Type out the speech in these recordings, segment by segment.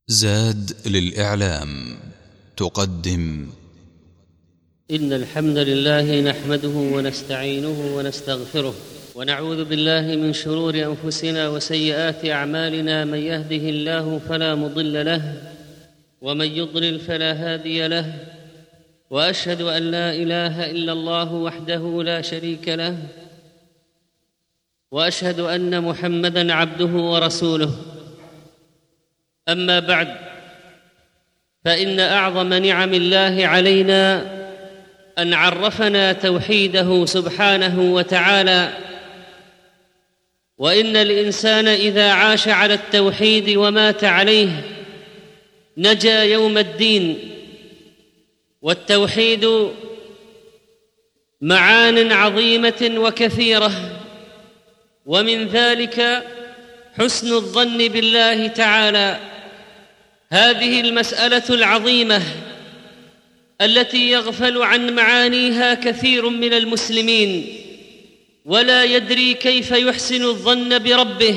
زاد للإعلام تقدم. إن الحمد لله نحمده ونستعينه ونستغفره ونعوذ بالله من شرور أنفسنا وسيئات أعمالنا. من يهده الله فلا مضل له ومن يضلل فلا هادي له، وأشهد أن لا إله إلا الله وحده لا شريك له، وأشهد أن محمدًا عبده ورسوله. أما بعد، فإن أعظم نعم الله علينا أن عرفنا توحيده سبحانه وتعالى، وإن الإنسان إذا عاش على التوحيد ومات عليه نجا يوم الدين. والتوحيد معان عظيمة وكثيرة، ومن ذلك حسن الظن بالله تعالى. هذه المسألة العظيمة التي يغفل عن معانيها كثير من المسلمين، ولا يدري كيف يحسن الظن بربه،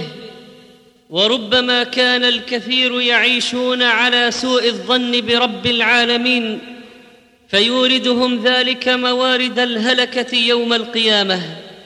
وربما كان الكثير يعيشون على سوء الظن برب العالمين، فيوردهم ذلك موارد الهلكة يوم القيامة.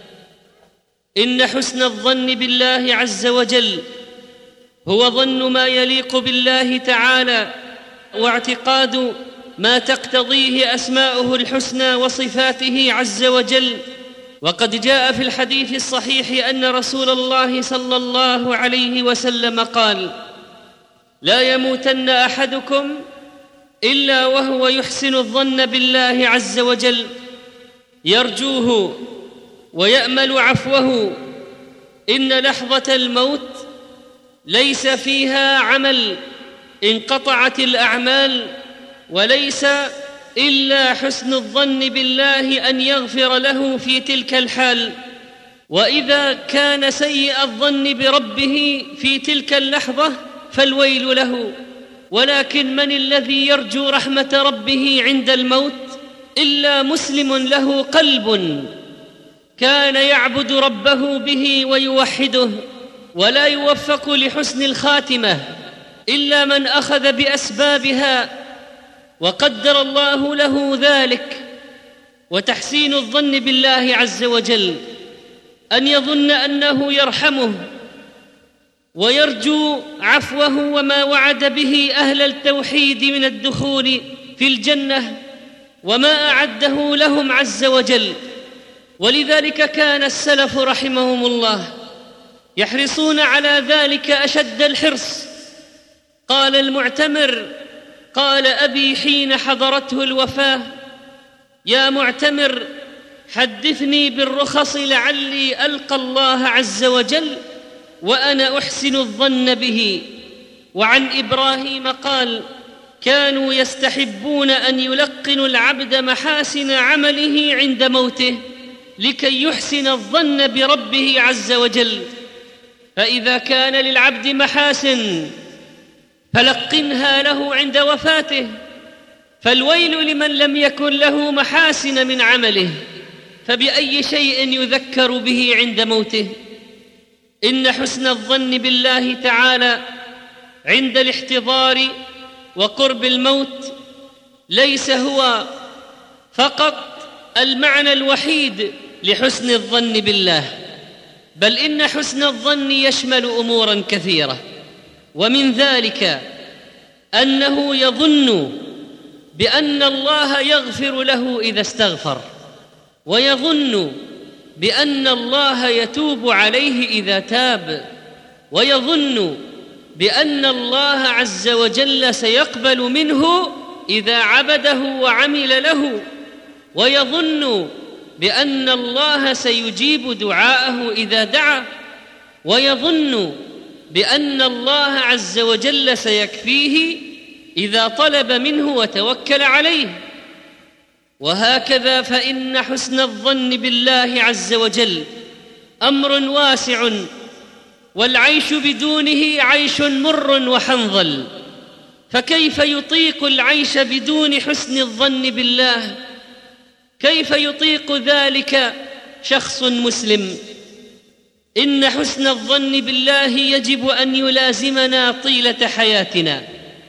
إن حسن الظن بالله عز وجل هو ظن ما يليق بالله تعالى، واعتقاد ما تقتضيه أسماؤه الحسنى وصفاته عز وجل. وقد جاء في الحديث الصحيح أن رسول الله صلى الله عليه وسلم قال: لا يموتن أحدكم إلا وهو يحسن الظن بالله عز وجل، يرجوه ويأمل عفوه. إن لحظة الموت ليس فيها عمل، انقطعت الأعمال، وليس إلا حسن الظن بالله أن يغفر له في تلك الحال. وإذا كان سيء الظن بربه في تلك اللحظة فالويل له. ولكن من الذي يرجو رحمة ربه عند الموت إلا مسلم له قلب كان يعبد ربه به ويوحده؟ ولا يوفق لحسن الخاتمة إلا من أخذ بأسبابها وقدر الله له ذلك. وتحسين الظن بالله عز وجل أن يظن أنه يرحمه ويرجو عفوه وما وعد به أهل التوحيد من الدخول في الجنة وما أعده لهم عز وجل. ولذلك كان السلف رحمهم الله يحرصون على ذلك أشد الحرص. قال المعتمر: قال أبي حين حضرته الوفاة: يا معتمر، حدثني بالرخص لعلي ألقى الله عز وجل وأنا أحسن الظن به. وعن إبراهيم قال: كانوا يستحبون أن يلقنوا العبد محاسن عمله عند موته لكي يحسن الظن بربه عز وجل. فإذا كان للعبد محاسن فلقنها له عند وفاته، فالويل لمن لم يكن له محاسن من عمله، فبأي شيء يذكر به عند موته؟ إن حسن الظن بالله تعالى عند الاحتضار وقرب الموت ليس هو فقط المعنى الوحيد لحسن الظن بالله، بل إن حسن الظن يشمل أموراً كثيرة. ومن ذلك أنه يظن بأن الله يغفر له إذا استغفر، ويظن بأن الله يتوب عليه إذا تاب، ويظن بأن الله عز وجل سيقبل منه إذا عبده وعمل له، ويظن بأن الله سيجيب دعاءه إذا دعا، ويظن بأن الله عز وجل سيكفيه إذا طلب منه وتوكل عليه. وهكذا فإن حسن الظن بالله عز وجل أمر واسع، والعيش بدونه عيش مر وحنظل. فكيف يطيق العيش بدون حسن الظن بالله؟ كيف يطيق ذلك شخص مسلم؟ إن حسن الظن بالله يجب أن يلازمنا طيلة حياتنا،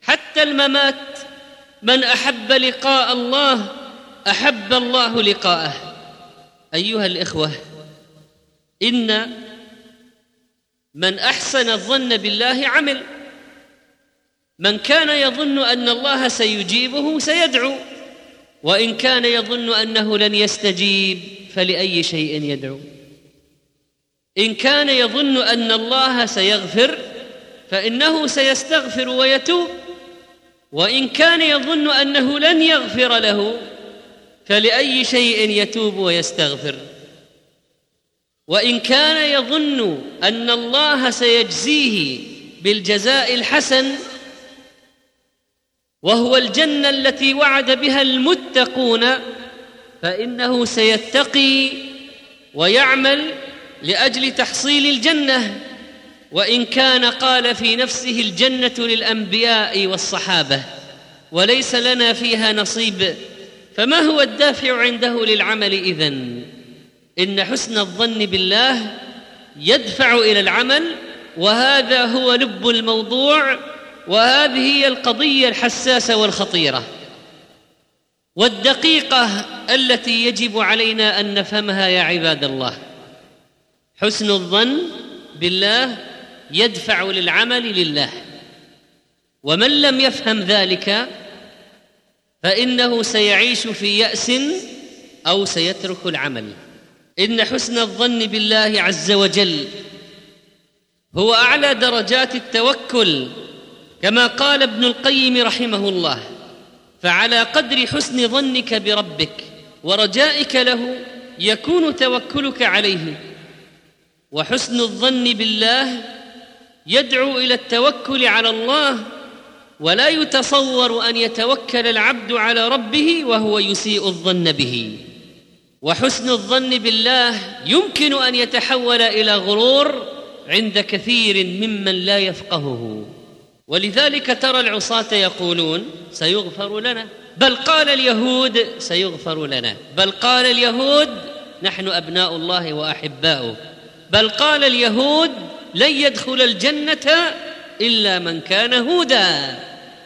حتى الممات. من أحب لقاء الله أحب الله لقاءه. أيها الإخوة، إن من أحسن الظن بالله عمل. من كان يظن أن الله سيجيبه سيدعو، وإن كان يظن أنه لن يستجيب فلأي شيء يدعو. إن كان يظن أن الله سيغفر فإنه سيستغفر ويتوب، وإن كان يظن أنه لن يغفر له فلأي شيء يتوب ويستغفر. وإن كان يظن أن الله سيجزيه بالجزاء الحسن وهو الجنة التي وعد بها المتقون فإنه سيتقي ويعمل لأجل تحصيل الجنة. وإن كان قال في نفسه الجنة للأنبياء والصحابة وليس لنا فيها نصيب، فما هو الدافع عنده للعمل إذن؟ إن حسن الظن بالله يدفع إلى العمل، وهذا هو لب الموضوع، وهذه هي القضية الحساسة والخطيرة والدقيقة التي يجب علينا أن نفهمها يا عباد الله. حسن الظن بالله يدفع للعمل لله، ومن لم يفهم ذلك فإنه سيعيش في يأس أو سيترك العمل. إن حسن الظن بالله عز وجل هو أعلى درجات التوكل، كما قال ابن القيم رحمه الله: فعلى قدر حسن ظنك بربك ورجائك له يكون توكلك عليه. وحسن الظن بالله يدعو إلى التوكل على الله، ولا يتصور أن يتوكل العبد على ربه وهو يسيء الظن به. وحسن الظن بالله يمكن أن يتحول إلى غرور عند كثير ممن لا يفقهه، ولذلك ترى العصاة يقولون سيغفر لنا، بل قال اليهود سيغفر لنا، بل قال اليهود نحن أبناء الله وأحباؤه، بل قال اليهود لن يدخل الجنة إلا من كان هودا،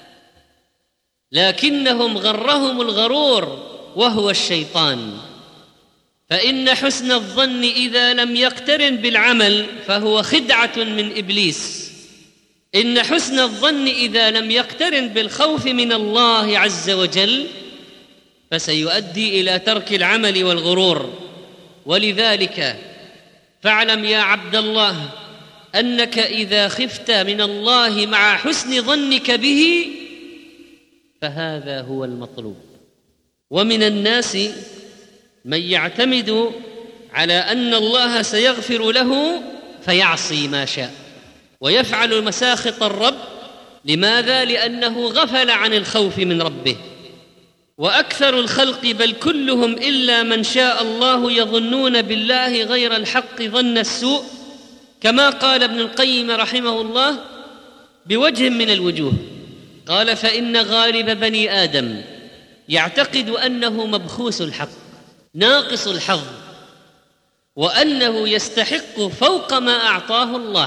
لكنهم غرهم الغرور وهو الشيطان. فإن حسن الظن إذا لم يقترن بالعمل فهو خدعة من إبليس. إن حسن الظن إذا لم يقترن بالخوف من الله عز وجل فسيؤدي إلى ترك العمل والغرور. ولذلك فاعلم يا عبد الله أنك إذا خفت من الله مع حسن ظنك به فهذا هو المطلوب. ومن الناس من يعتمد على أن الله سيغفر له فيعصي ما شاء ويفعل مساخط الرب. لماذا؟ لأنه غفل عن الخوف من ربه. وأكثر الخلق بل كلهم إلا من شاء الله يظنون بالله غير الحق ظن السوء، كما قال ابن القيم رحمه الله بوجه من الوجوه، قال: فإن غالب بني آدم يعتقد أنه مبخوس الحق ناقص الحظ، وأنه يستحق فوق ما أعطاه الله.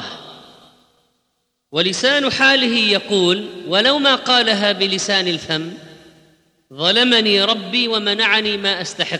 ولسان حاله يقول ولو ما قالها بلسان الفم: ظلمني ربي ومنعني ما أستحق.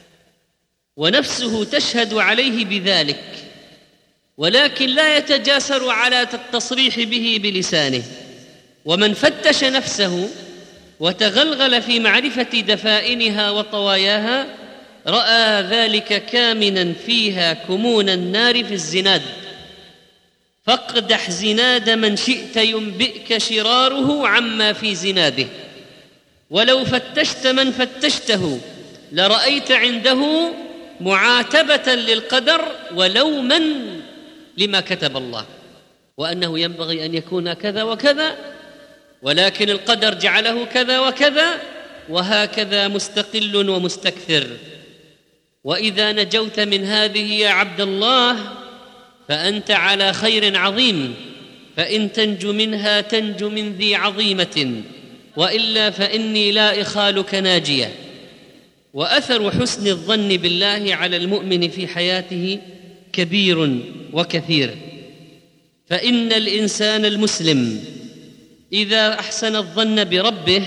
ونفسه تشهد عليه بذلك، ولكن لا يتجاسر على التصريح به بلسانه. ومن فتش نفسه وتغلغل في معرفة دفائنها وطواياها رأى ذلك كامنا فيها كمون النار في الزناد. فاقدح زناد من شئت ينبئك شراره عما في زناده، ولو فتشت من فتشته لرأيت عنده معاتبة للقدر ولوما لما كتب الله، وأنه ينبغي أن يكون كذا وكذا، ولكن القدر جعله كذا وكذا، وهكذا مستقل ومستكثر. وإذا نجوت من هذه يا عبد الله فأنت على خير عظيم، فإن تنج منها تنج من ذي عظيمة، وإلا فإني لا إخالك ناجية. وأثر حسن الظن بالله على المؤمن في حياته كبير وكثير، فإن الإنسان المسلم إذا أحسن الظن بربه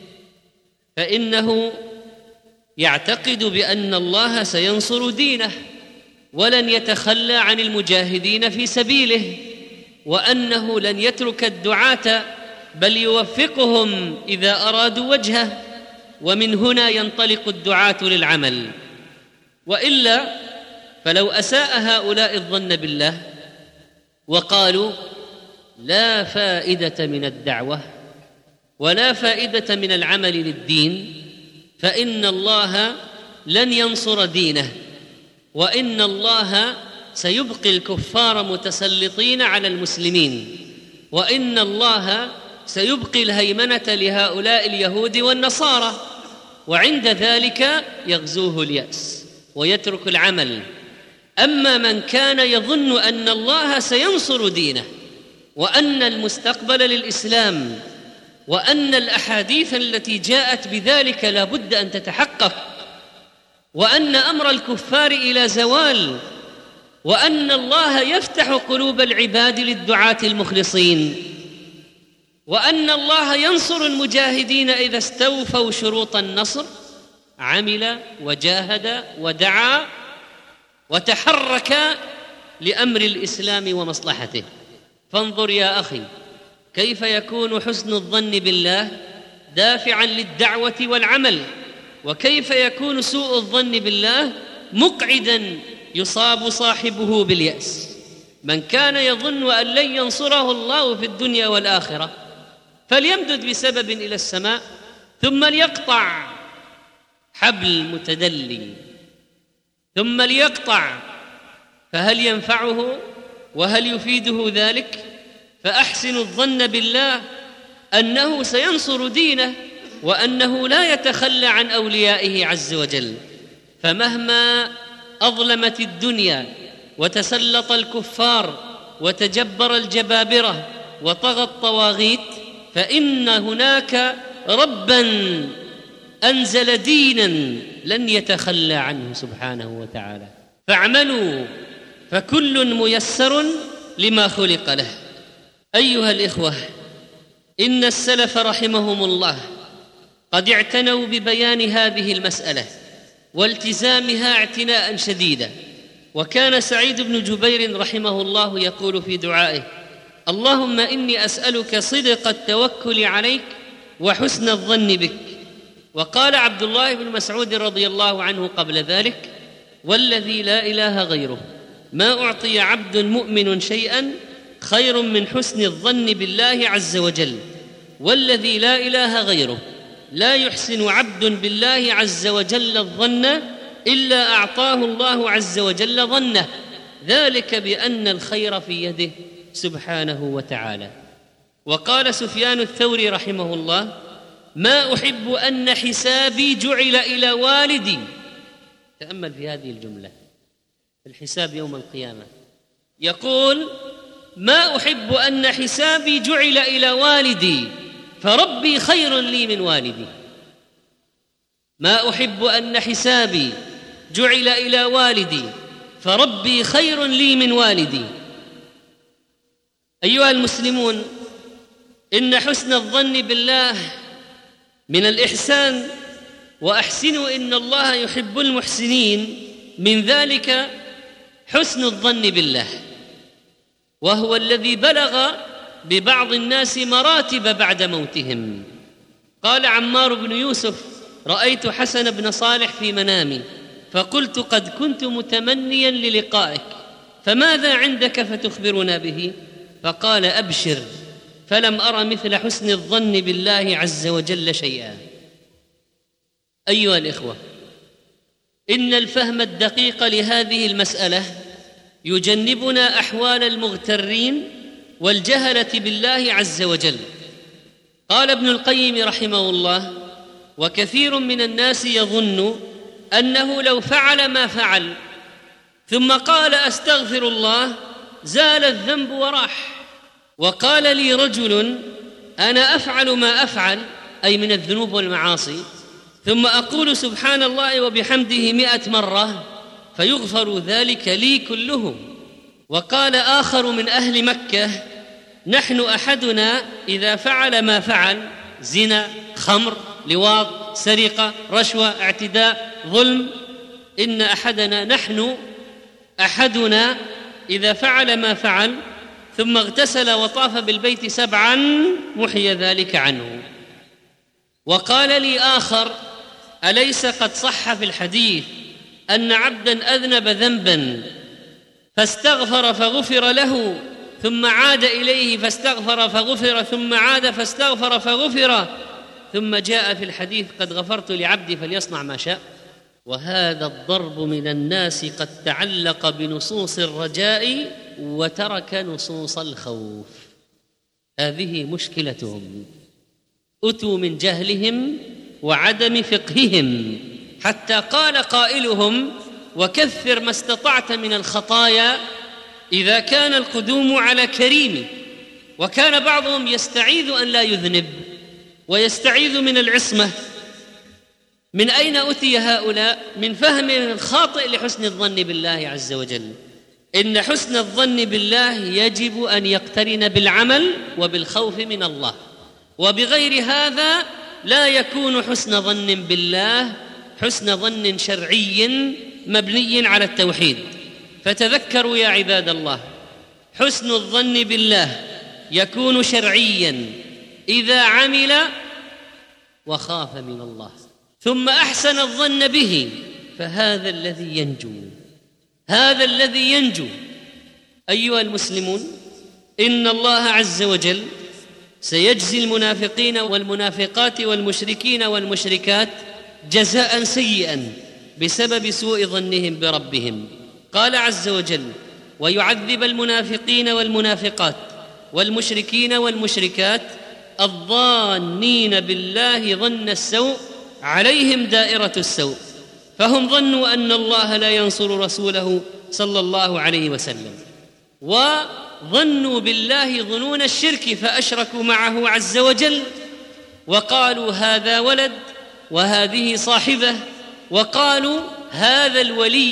فإنه يعتقد بأن الله سينصر دينه ولن يتخلى عن المجاهدين في سبيله، وأنه لن يترك الدعاة بل يوفقهم إذا أرادوا وجهه، ومن هنا ينطلق الدعاة للعمل. وإلا فلو أساء هؤلاء الظن بالله وقالوا لا فائدة من الدعوة ولا فائدة من العمل للدين، فإن الله لن ينصر دينه، وإن الله سيبقي الكفار متسلطين على المسلمين، وإن الله سيبقي الهيمنة لهؤلاء اليهود والنصارى، وعند ذلك يغزوه اليأس ويترك العمل. أما من كان يظن أن الله سينصر دينه، وأن المستقبل للإسلام، وأن الأحاديث التي جاءت بذلك لا بد أن تتحقق، وأن أمر الكفار إلى زوال، وأن الله يفتح قلوب العباد للدعاة المخلصين، وأن الله ينصر المجاهدين إذا استوفوا شروط النصر، عمل وجاهد ودعا وتحرك لأمر الإسلام ومصلحته. فانظر يا أخي كيف يكون حسن الظن بالله دافعاً للدعوة والعمل، وكيف يكون سوء الظن بالله مقعداً يصاب صاحبه باليأس. من كان يظن أن لن ينصره الله في الدنيا والآخرة فليمدد بسبب إلى السماء ثم ليقطع حبل متدلي، ثم ليقطع، فهل ينفعه وهل يفيده ذلك؟ فأحسن الظن بالله أنه سينصر دينه، وأنه لا يتخلى عن أوليائه عز وجل. فمهما أظلمت الدنيا وتسلط الكفار وتجبر الجبابرة وطغى الطواغيت، فإن هناك رباً أنزل ديناً لن يتخلى عنه سبحانه وتعالى. فاعملوا فكل ميسر لما خلق له. أيها الإخوة، إن السلف رحمهم الله قد اعتنوا ببيان هذه المسألة والتزامها اعتناء شديدا. وكان سعيد بن جبير رحمه الله يقول في دعائه: اللهم إني أسألك صدق التوكل عليك وحسن الظن بك. وقال عبد الله بن مسعود رضي الله عنه قبل ذلك: والذي لا إله غيره ما أعطي عبد مؤمن شيئا خير من حسن الظن بالله عز وجل، والذي لا إله غيره لا يحسن عبد بالله عز وجل الظن إلا أعطاه الله عز وجل ظنه، ذلك بأن الخير في يده سبحانه وتعالى. وقال سفيان الثوري رحمه الله: ما أحب أن حسابي جعل إلى والدي. تأمل في هذه الجملة، الحساب يوم القيامة. يقول: ما أحب أن حسابي جعل إلى والدي فربي خير لي من والدي. ما أحب أن حسابي جعل إلى والدي فربي خير لي من والدي. أيها المسلمون، إن حسن الظن بالله من الإحسان، وأحسنوا إن الله يحب المحسنين، من ذلك حسن الظن بالله، وهو الذي بلغ ببعض الناس مراتب بعد موتهم. قال عمار بن يوسف: رأيت حسن بن صالح في منامي فقلت: قد كنت متمنيا للقائك، فماذا عندك فتخبرنا به؟ فقال: أبشر، فلم أر مثل حسن الظن بالله عز وجل شيئا. أيها الإخوة، إن الفهم الدقيق لهذه المسألة يجنبنا أحوال المغترين والجهلة بالله عز وجل. قال ابن القيم رحمه الله: وكثير من الناس يظن أنه لو فعل ما فعل ثم قال أستغفر الله زال الذنب وراح. وقال لي رجل: أنا أفعل ما أفعل، أي من الذنوب والمعاصي، ثم أقول سبحان الله وبحمده 100 مرة فيغفر ذلك لي كله. وقال آخر من أهل مكة: نحن أحدنا إذا فعل ما فعل، زنا، خمر، لواط، سرقة، رشوة، اعتداء، ظلم، إن أحدنا إذا فعل ما فعل ثم اغتسل وطاف بالبيت 7 محي ذلك عنه. وقال لي آخر: أليس قد صح في الحديث أن عبدا أذنب ذنبا فاستغفر فغفر له، ثم عاد إليه فاستغفر فغفر، ثم عاد فاستغفر فغفر، ثم جاء في الحديث: قد غفرت لعبدي فليصنع ما شاء. وهذا الضرب من الناس قد تعلق بنصوص الرجاء وترك نصوص الخوف. هذه مشكلتهم، أتوا من جهلهم وعدم فقههم، حتى قال قائلهم: وكثر ما استطعت من الخطايا إذا كان القدوم على كريم. وكان بعضهم يستعيذ أن لا يذنب ويستعيذ من العصمة. من أين أتي هؤلاء؟ من فهم خاطئ لحسن الظن بالله عز وجل. إن حسن الظن بالله يجب أن يقترن بالعمل وبالخوف من الله، وبغير هذا لا يكون حسن ظن بالله حسن ظن شرعي مبني على التوحيد. فتذكروا يا عباد الله، حسن الظن بالله يكون شرعيا إذا عمل وخاف من الله، ثم أحسن الظن به، فهذا الذي ينجو، هذا الذي ينجو. أيها المسلمون، إن الله عز وجل سيجزي المنافقين والمنافقات والمشركين والمشركات جزاء سيئا بسبب سوء ظنهم بربهم. قال عز وجل: ويعذب المنافقين والمنافقات والمشركين والمشركات الظانين بالله ظن السوء عليهم دائرة السوء. فهم ظنوا أن الله لا ينصر رسوله صلى الله عليه وسلم، وظنوا بالله ظنون الشرك فأشركوا معه عز وجل، وقالوا هذا ولد وهذه صاحبة، وقالوا هذا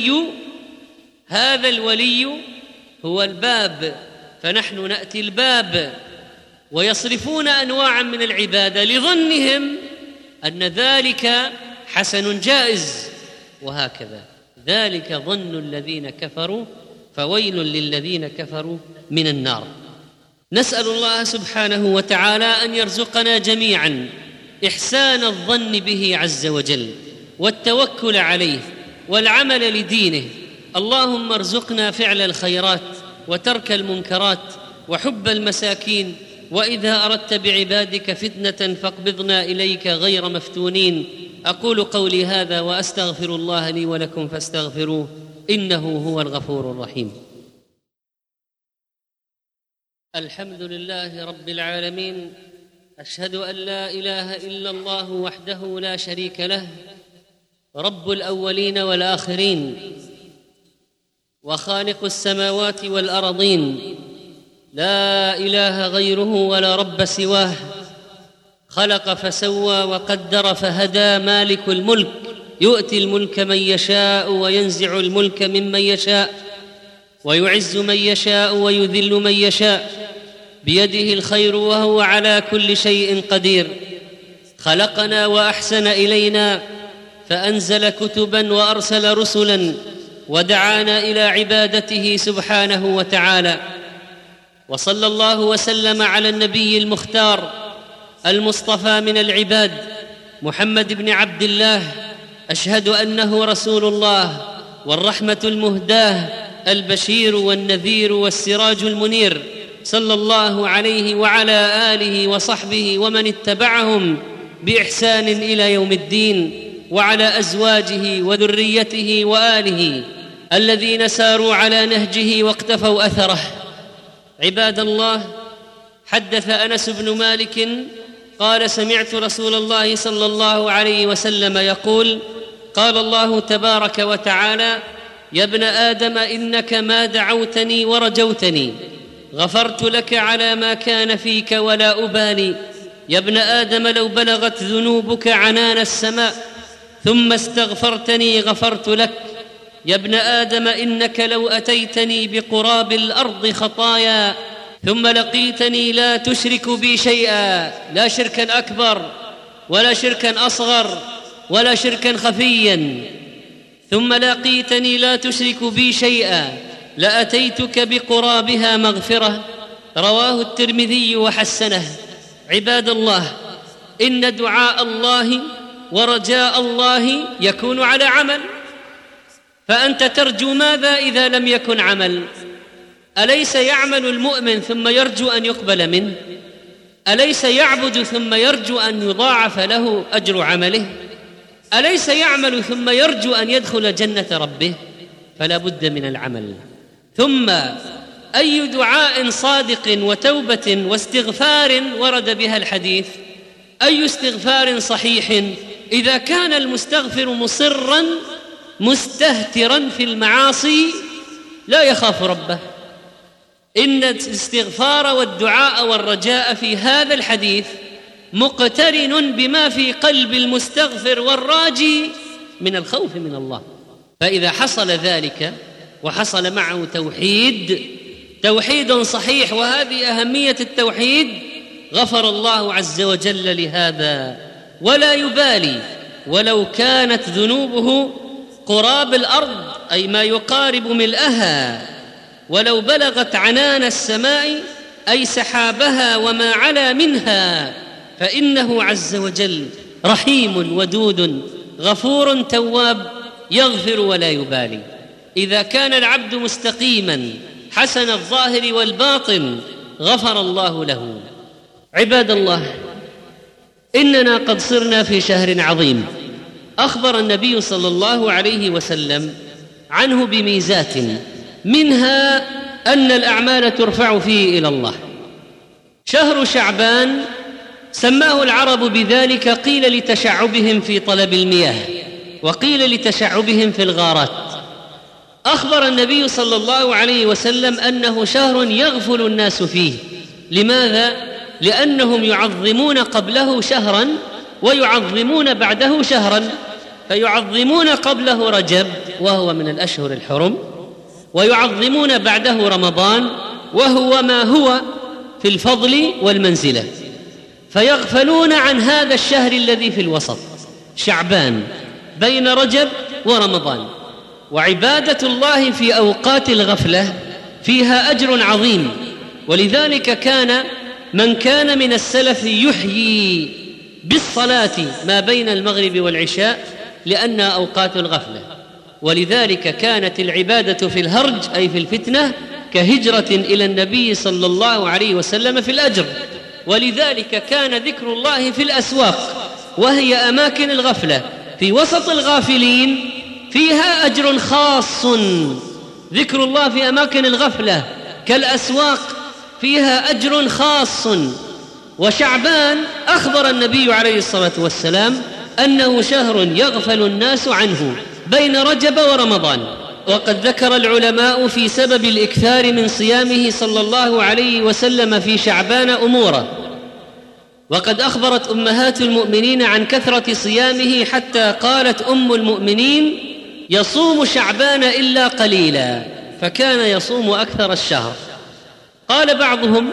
الولي هو الباب، فنحن نأتي الباب. ويصرفون أنواعا من العبادة لظنهم أن ذلك حسن جائز، وهكذا. ذلك ظن الذين كفروا، فويل للذين كفروا من النار. نسأل الله سبحانه وتعالى أن يرزقنا جميعا إحسان الظن به عز وجل، والتوكل عليه، والعمل لدينه. اللهم ارزقنا فعل الخيرات وترك المنكرات وحب المساكين، وإذا أردت بعبادك فتنة فاقبضنا إليك غير مفتونين. أقول قولي هذا وأستغفر الله لي ولكم فاستغفروه، إنه هو الغفور الرحيم. الحمد لله رب العالمين، أشهد أن لا إله إلا الله وحده لا شريك له، رب الأولين والآخرين، وخالق السماوات والأرضين، لا إله غيره ولا رب سواه. خلق فسوى وقدر فهدى، مالك الملك، يؤتي الملك من يشاء وينزع الملك ممن يشاء، ويعز من يشاء ويذل من يشاء، بيده الخير وهو على كل شيء قدير. خلقنا وأحسن إلينا، فأنزل كتبا وأرسل رسلا، ودعانا إلى عبادته سبحانه وتعالى. وصلى الله وسلم على النبي المختار المصطفى من العباد، محمد بن عبد الله، أشهد أنه رسول الله والرحمة المهداة، البشير والنذير والسراج المنير، صلى الله عليه وعلى آله وصحبه ومن اتبعهم بإحسان إلى يوم الدين، وعلى أزواجه وذريته وآله الذين ساروا على نهجه واقتفوا أثره. عباد الله، حدث أنس بن مالك قال: سمعت رسول الله صلى الله عليه وسلم يقول: قال الله تبارك وتعالى: يا ابن آدم إنك ما دعوتني ورجوتني غفرت لك على ما كان فيك ولا أبالي. يا ابن آدم لو بلغت ذنوبك عنان السماء ثم استغفرتني غفرت لك. يا ابن آدم إنك لو أتيتني بقراب الأرض خطايا ثم لقيتني لا تشرك بي شيئا، لا شركا أكبر ولا شركا أصغر ولا شركا خفيا، ثم لقيتني لا تشرك بي شيئا لأتيتك بقرابها مغفرة. رواه الترمذي وحسنه. عباد الله، إن دعاء الله ورجاء الله يكون على عمل، فأنت ترجو ماذا إذا لم يكن عمل؟ أليس يعمل المؤمن ثم يرجو أن يقبل منه؟ أليس يعبد ثم يرجو أن يضاعف له أجر عمله؟ أليس يعمل ثم يرجو أن يدخل جنة ربه؟ فلا بد من العمل. ثم أي دعاء صادق وتوبة واستغفار ورد بها الحديث؟ أي استغفار صحيح إذا كان المستغفر مصرا مستهترا في المعاصي لا يخاف ربه؟ إن الاستغفار والدعاء والرجاء في هذا الحديث مقترن بما في قلب المستغفر والراجي من الخوف من الله. فإذا حصل ذلك وحصل معه توحيد صحيح، وهذه أهمية التوحيد، غفر الله عز وجل لهذا ولا يبالي ولو كانت ذنوبه قراب الأرض، أي ما يقارب ملئها، ولو بلغت عنان السماء أي سحابها وما علا منها، فإنه عز وجل رحيم ودود غفور تواب يغفر ولا يبالي. إذا كان العبد مستقيما حسن الظاهر والباطن غفر الله له. عباد الله، إننا قد صرنا في شهر عظيم أخبر النبي صلى الله عليه وسلم عنه بميزات، منها أن الأعمال ترفع فيه إلى الله. شهر شعبان سماه العرب بذلك، قيل لتشعبهم في طلب المياه، وقيل لتشعبهم في الغارات. أخبر النبي صلى الله عليه وسلم أنه شهر يغفل الناس فيه. لماذا؟ لأنهم يعظمون قبله شهرا ويعظمون بعده شهرا، فيعظمون قبله رجب وهو من الأشهر الحرم، ويعظمون بعده رمضان وهو ما هو في الفضل والمنزلة، فيغفلون عن هذا الشهر الذي في الوسط شعبان بين رجب ورمضان. وعبادة الله في أوقات الغفلة فيها أجر عظيم، ولذلك كان من كان من السلف يحيي بالصلاة ما بين المغرب والعشاء لأنها أوقات الغفلة، ولذلك كانت العبادة في الهرج أي في الفتنة كهجرة إلى النبي صلى الله عليه وسلم في الأجر. ولذلك كان ذكر الله في الأسواق وهي أماكن الغفلة في وسط الغافلين فيها أجر خاص. ذكر الله في أماكن الغفلة كالأسواق فيها أجر خاص. وشعبان أخبر النبي عليه الصلاة والسلام أنه شهر يغفل الناس عنه بين رجب ورمضان. وقد ذكر العلماء في سبب الإكثار من صيامه صلى الله عليه وسلم في شعبان أمورا، وقد أخبرت أمهات المؤمنين عن كثرة صيامه حتى قالت أم المؤمنين يصوم شعبان إلا قليلا، فكان يصوم أكثر الشهر. قال بعضهم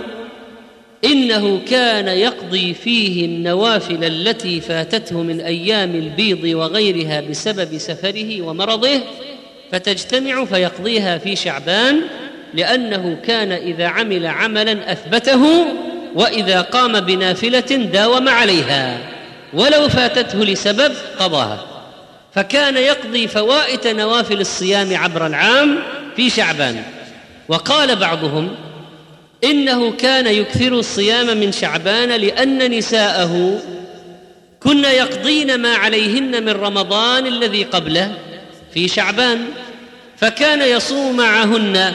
إنه كان يقضي فيه النوافل التي فاتته من أيام البيض وغيرها بسبب سفره ومرضه، فتجتمع فيقضيها في شعبان، لأنه كان إذا عمل عملا أثبته، وإذا قام بنافلة داوم عليها، ولو فاتته لسبب قضاها، فكان يقضي فوائت نوافل الصيام عبر العام في شعبان. وقال بعضهم إنه كان يكثر الصيام من شعبان لأن نساءه كن يقضين ما عليهن من رمضان الذي قبله في شعبان، فكان يصوم معهن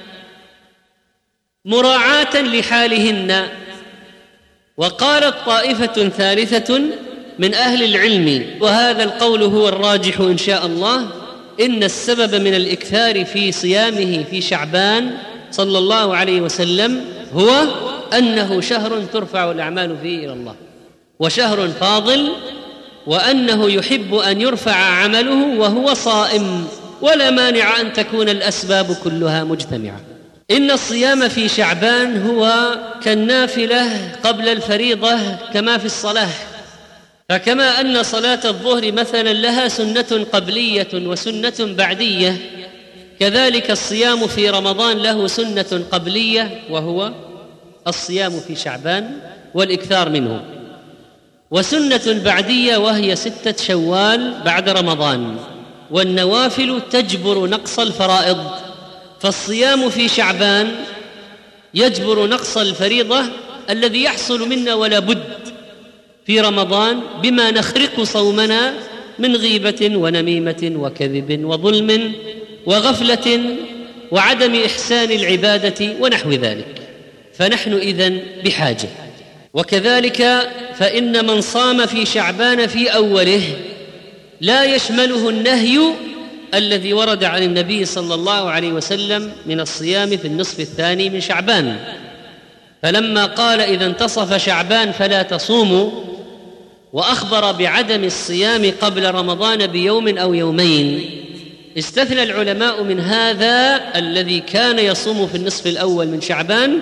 مراعاة لحالهن. وقالت طائفة ثالثة من أهل العلم، وهذا القول هو الراجح إن شاء الله، إن السبب من الإكثار في صيامه في شعبان صلى الله عليه وسلم هو أنه شهر ترفع الأعمال فيه إلى الله، وشهر فاضل، وأنه يحب أن يرفع عمله وهو صائم، ولا مانع أن تكون الأسباب كلها مجتمعة. إن الصيام في شعبان هو كالنافلة قبل الفريضة كما في الصلاة، فكما أن صلاة الظهر مثلا لها سنة قبلية وسنة بعدية، كذلك الصيام في رمضان له سنة قبلية وهو الصيام في شعبان والإكثار منه، وسنة بعدية وهي 6 شوال بعد رمضان، والنوافل تجبر نقص الفرائض. فالصيام في شعبان يجبر نقص الفريضة الذي يحصل منا ولا بد في رمضان بما نخرق صومنا من غيبة ونميمة وكذب وظلم وغفلة وعدم إحسان العبادة ونحو ذلك، فنحن إذن بحاجة. وكذلك فإن من صام في شعبان في أوله لا يشمله النهي الذي ورد عن النبي صلى الله عليه وسلم من الصيام في النصف الثاني من شعبان، فلما قال إذا انتصف شعبان فلا تصوموا، وأخبر بعدم الصيام قبل رمضان بيوم أو يومين، استثنى العلماء من هذا الذي كان يصوم في النصف الأول من شعبان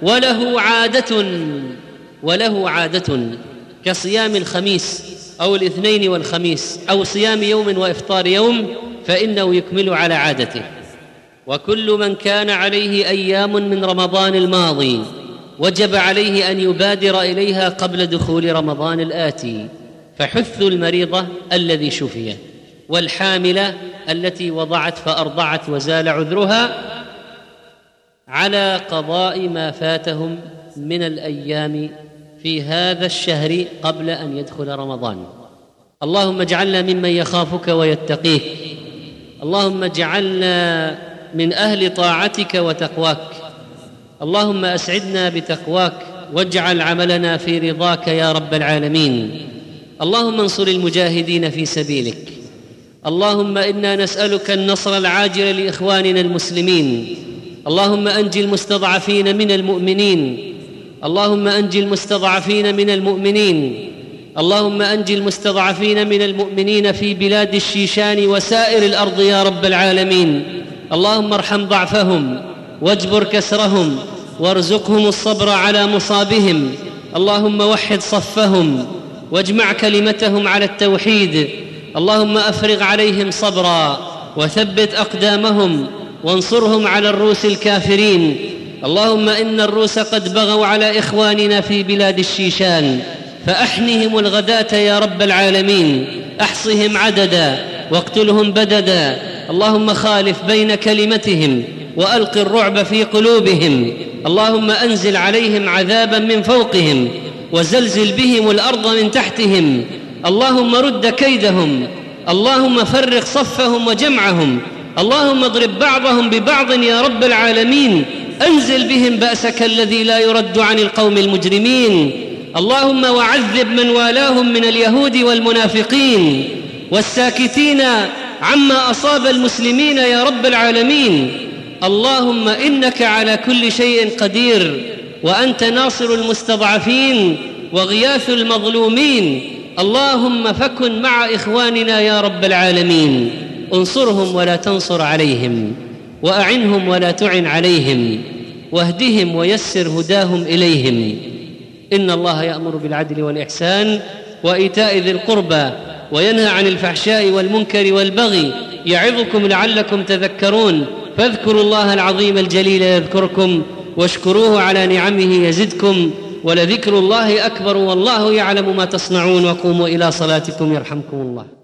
وله عادة كصيام الخميس أو الاثنين والخميس أو صيام يوم وإفطار يوم، فإنه يكمل على عادته. وكل من كان عليه أيام من رمضان الماضي وجب عليه أن يبادر إليها قبل دخول رمضان الآتي، فحث المريضة الذي شفي، والحاملة التي وضعت فأرضعت وزال عذرها على قضاء ما فاتهم من الأيام في هذا الشهر قبل أن يدخل رمضان. اللهم اجعلنا ممن يخافك ويتقيك، اللهم اجعلنا من أهل طاعتك وتقواك، اللهم أسعدنا بتقواك واجعل عملنا في رضاك يا رب العالمين. اللهم انصر المجاهدين في سبيلك، اللهم إنا نسألك النصر العاجل لإخواننا المسلمين، اللهم أنجِ المستضعفين من المؤمنين، اللهم أنجِ المستضعفين من المؤمنين، اللهم أنجِ المستضعفين من المؤمنين في بلاد الشيشان وسائر الأرض يا رب العالمين. اللهم ارحم ضعفهم واجبر كسرهم وارزقهم الصبر على مصابهم، اللهم وحد صفهم واجمع كلمتهم على التوحيد، اللهم أفرغ عليهم صبرا وثبت أقدامهم وانصرهم على الروس الكافرين. اللهم إن الروس قد بغوا على إخواننا في بلاد الشيشان، فأحنهم الغداة يا رب العالمين، أحصهم عددا واقتلهم بددا، اللهم خالف بين كلمتهم وألق الرعب في قلوبهم، اللهم أنزل عليهم عذابا من فوقهم وزلزل بهم الأرض من تحتهم، اللهم رد كيدهم، اللهم فرق صفهم وجمعهم، اللهم اضرب بعضهم ببعض يا رب العالمين، أنزل بهم بأسك الذي لا يرد عن القوم المجرمين، اللهم وعذب من والاهم من اليهود والمنافقين والساكتين عما أصاب المسلمين يا رب العالمين. اللهم إنك على كل شيء قدير، وأنت ناصر المستضعفين وغياث المظلومين، اللهم فكن مع إخواننا يا رب العالمين، انصرهم ولا تنصر عليهم، وأعنهم ولا تعن عليهم، واهدهم ويسر هداهم إليهم. إن الله يأمر بالعدل والإحسان وإيتاء ذي القربى وينهى عن الفحشاء والمنكر والبغي، يعظكم لعلكم تذكرون. فاذكروا الله العظيم الجليل يذكركم، واشكروه على نعمه يزدكم، ولذكر الله أكبر والله يعلم ما تصنعون. وقوموا إلى صلاتكم يرحمكم الله.